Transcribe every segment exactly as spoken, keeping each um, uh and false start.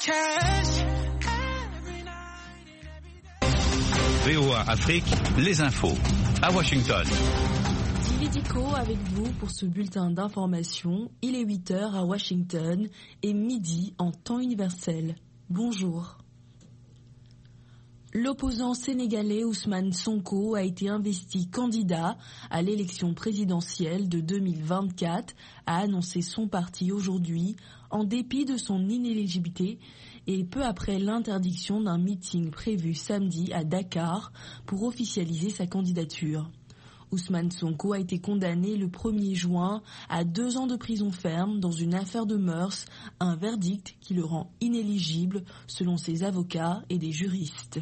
V O A Afrique, les infos. À Washington. Dividico avec vous pour ce bulletin d'information. Il est huit heures à Washington et midi en temps universel. Bonjour. L'opposant sénégalais Ousmane Sonko a été investi candidat à l'élection présidentielle de deux mille vingt-quatre, a annoncé son parti aujourd'hui, en dépit de son inéligibilité et peu après l'interdiction d'un meeting prévu samedi à Dakar pour officialiser sa candidature. Ousmane Sonko a été condamné le premier juin à deux ans de prison ferme dans une affaire de mœurs, un verdict qui le rend inéligible selon ses avocats et des juristes.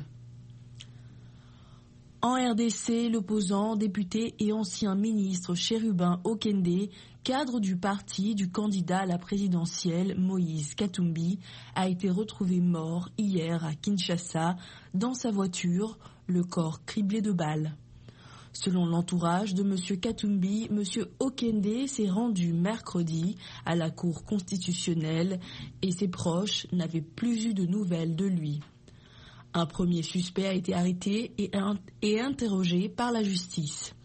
En R D C, l'opposant, député et ancien ministre Chérubin Okende, cadre du parti du candidat à la présidentielle Moïse Katumbi, a été retrouvé mort hier à Kinshasa dans sa voiture, le corps criblé de balles. Selon l'entourage de M. Katumbi, M. Okende s'est rendu mercredi à la Cour constitutionnelle et ses proches n'avaient plus eu de nouvelles de lui. Un premier suspect a été arrêté et, et interrogé par la justice.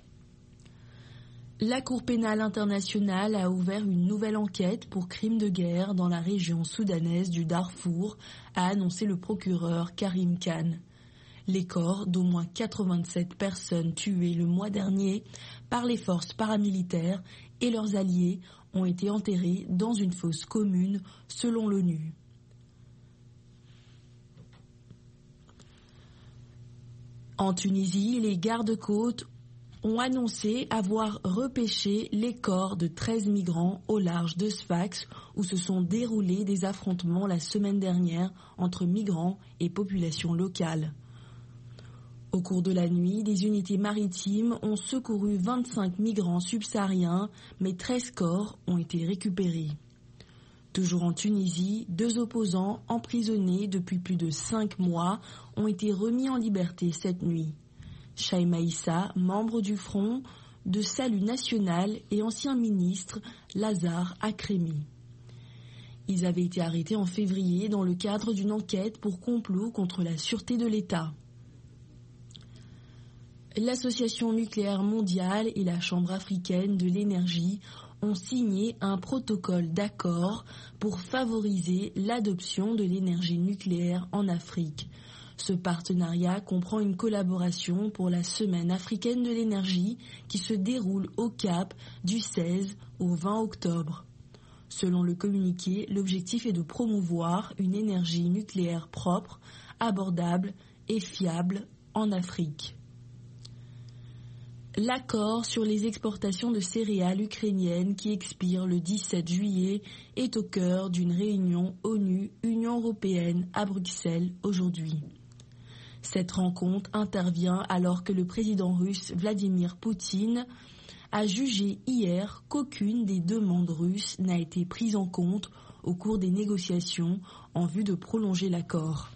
La Cour pénale internationale a ouvert une nouvelle enquête pour crimes de guerre dans la région soudanaise du Darfour, a annoncé le procureur Karim Khan. Les corps d'au moins quatre-vingt-sept personnes tuées le mois dernier par les forces paramilitaires et leurs alliés ont été enterrés dans une fosse commune selon l'ONU. En Tunisie, les gardes-côtes ont annoncé avoir repêché les corps de treize migrants au large de Sfax, où se sont déroulés des affrontements la semaine dernière entre migrants et populations locales. Au cours de la nuit, des unités maritimes ont secouru vingt-cinq migrants subsahariens, mais treize corps ont été récupérés. Toujours en Tunisie, deux opposants emprisonnés depuis plus de cinq mois ont été remis en liberté cette nuit. Chaïma Issa, membre du Front de Salut National et ancien ministre Lazare Akremi. Ils avaient été arrêtés en février dans le cadre d'une enquête pour complot contre la sûreté de l'État. L'Association nucléaire mondiale et la Chambre africaine de l'énergie ont signé un protocole d'accord pour favoriser l'adoption de l'énergie nucléaire en Afrique. Ce partenariat comprend une collaboration pour la Semaine africaine de l'énergie qui se déroule au Cap du seize au vingt octobre. Selon le communiqué, l'objectif est de promouvoir une énergie nucléaire propre, abordable et fiable en Afrique. L'accord sur les exportations de céréales ukrainiennes qui expire le dix-sept juillet est au cœur d'une réunion ONU-Union européenne à Bruxelles aujourd'hui. Cette rencontre intervient alors que le président russe Vladimir Poutine a jugé hier qu'aucune des demandes russes n'a été prise en compte au cours des négociations en vue de prolonger l'accord.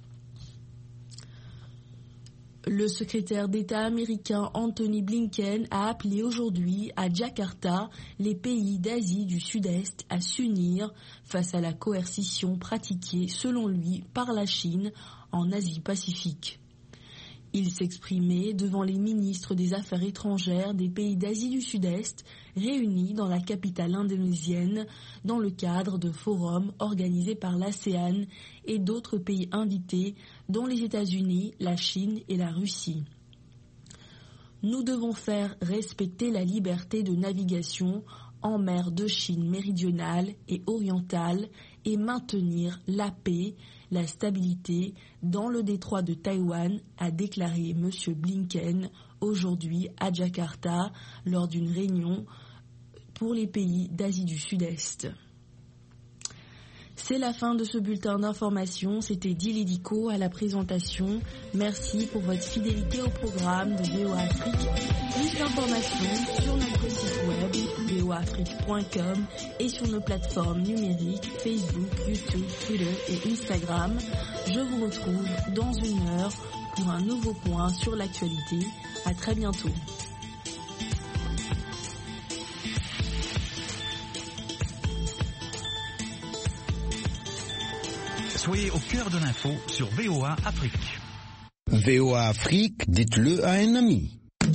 Le secrétaire d'État américain Anthony Blinken a appelé aujourd'hui à Jakarta les pays d'Asie du Sud-Est à s'unir face à la coercition pratiquée, selon lui, par la Chine en Asie-Pacifique. Il s'exprimait devant les ministres des Affaires étrangères des pays d'Asie du Sud-Est réunis dans la capitale indonésienne dans le cadre de forums organisés par l'ASEAN et d'autres pays invités dont les États-Unis, la Chine et la Russie. Nous devons faire respecter la liberté de navigation en mer de Chine méridionale et orientale et maintenir la paix, la stabilité dans le détroit de Taïwan, a déclaré M. Blinken aujourd'hui à Jakarta lors d'une réunion pour les pays d'Asie du Sud-Est. C'est la fin de ce bulletin d'information. C'était Dilédico à la présentation. Merci pour votre fidélité au programme de V O A Afrique. Plus d'informations sur notre site web v o a afrique point com et sur nos plateformes numériques Facebook, YouTube, Twitter et Instagram. Je vous retrouve dans une heure pour un nouveau point sur l'actualité. À très bientôt. Soyez au cœur de l'info sur V O A Afrique. V O A Afrique, dites-le à un ami.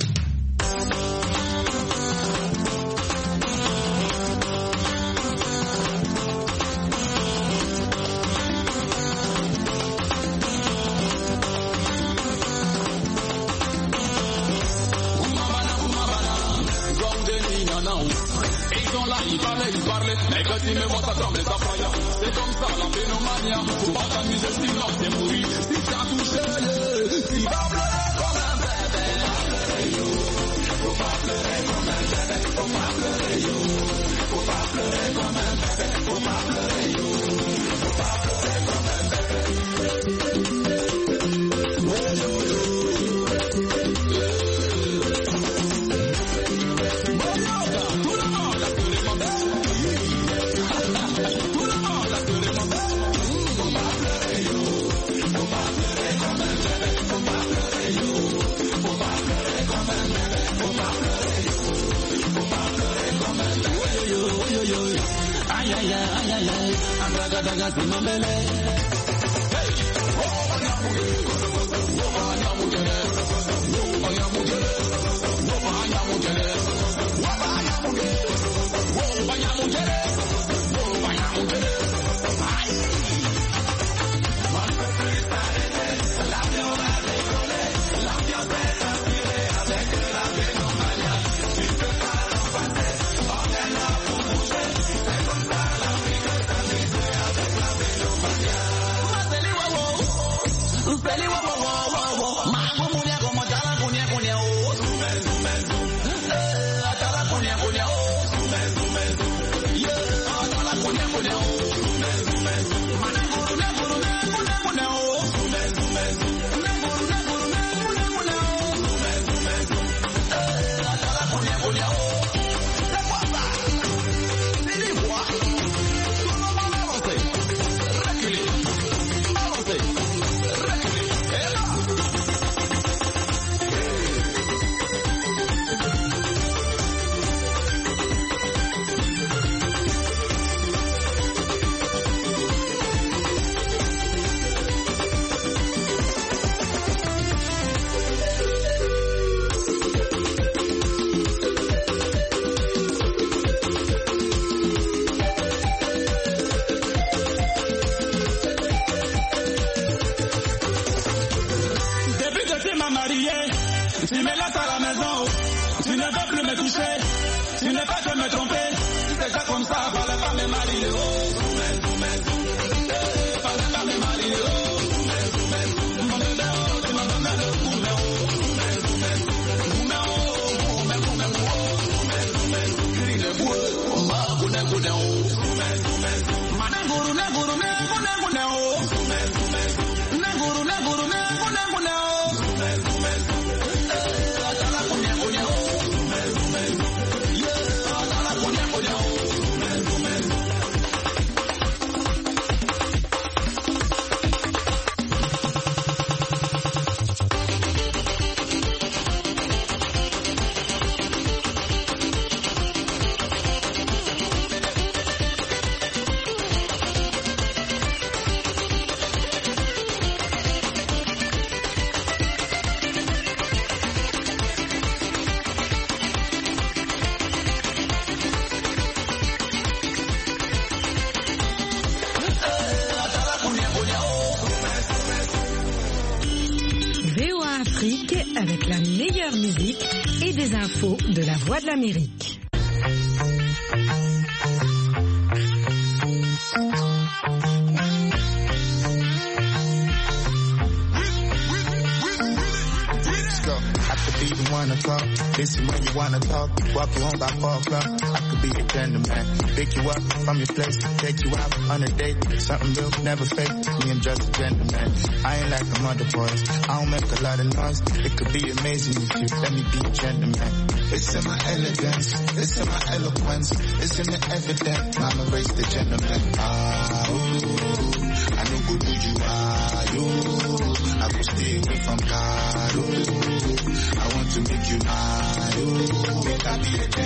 Mais quand il me voit ça tremble, ça froya. C'est comme ça la phénomania. Faut pas t'amuser sinon c'est mourir. Si t'as touché, tu vas pleurer comme un bébé. Faut pas pleurer comme un bébé. Faut pas pleurer yo. Faut pas pleurer comme un bébé. Faut pas pleurer yo. Faut pas pleurer comme un bébé. Ay, ay, ay, ay, ay, ay, andaga, daga, si no me le. Tu me laisses à la maison, tu ne veux plus me toucher, tu ne fais que me tromper. C'est déjà comme ça, fallait pas me marier. Oh, fallait pas me marier. Oh, avec la meilleure musique et des infos de la Voix de l'Amérique. One o'clock, listen when you wanna talk, walk you home by four o'clock. I could be a gentleman, pick you up from your place, take you out on a date, something real, never fake. Me, I'm just a gentleman. I ain't like them other boys. I don't make a lot of noise. It could be amazing if you let me be a gentleman. It's in my elegance, it's in my eloquence, it's in the evidence. Mama raised the gentleman. Ah, ooh, I know who you are, you. I will stay away from God, ooh. I want to make you mine, ooh. Make I be a